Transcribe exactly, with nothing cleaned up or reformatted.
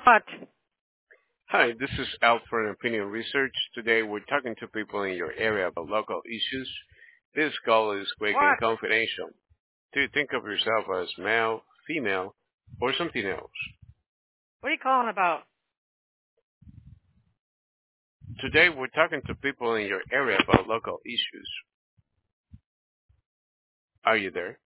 What? Hi, this is Al for Opinion Research. Today we're talking to people in your area about local issues. This call is quick and What? confidential. Do you think of yourself as male, female, or something else? What are you calling about? Today we're talking to people in your area about local issues. Are you there?